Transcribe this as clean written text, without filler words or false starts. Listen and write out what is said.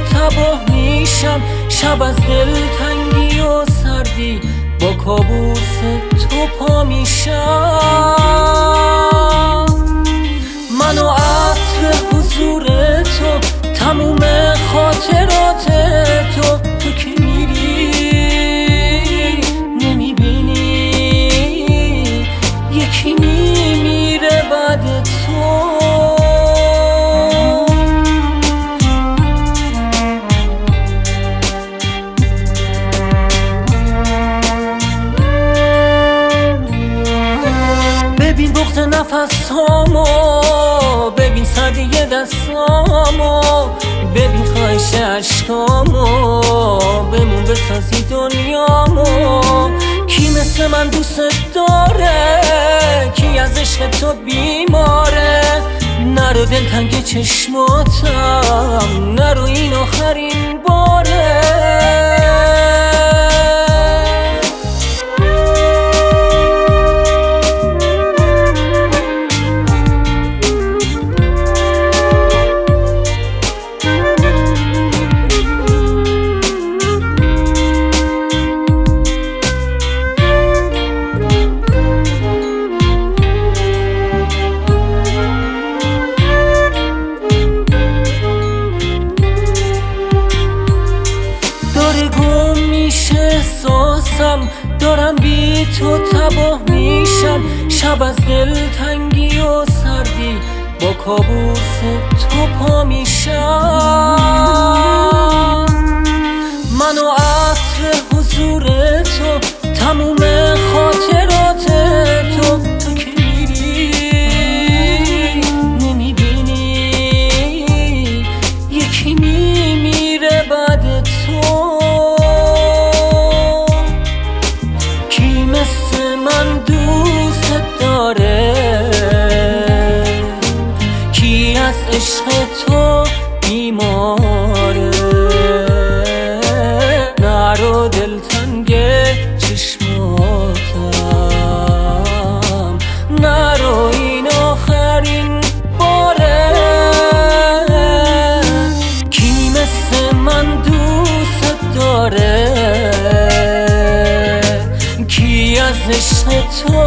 تباه میشم، شب از دلتنگی و سردی با کابوس تو پا میشم. من و عطر حضور تو، تموم خاطرات تو که میری نمیبینی، یکی میمیره بعد تو. ببین بغض نفسامو، ببین سردی دستامو، ببین خواهش عشقامو، بمون بسازی دنیامو. کی مثل من دوست داره، کی از عشق تو بیماره؟ نرو دلتنگ چشماتم، نرو این آخرین باره. دارم بی تو تباه میشم، شب از دلتنگی و سردی با کابوس تو پا میشم. من و عطر حضور تو، تموم خاطرات تو که میری نمیبینی، یکی میمیره بعد تو. من دوست داره، کی از عشق تو بیماره؟ نرو دلتنگ چشماتم، نرو این آخرین باره. کی مثل من دوست داره، کی از عشق تو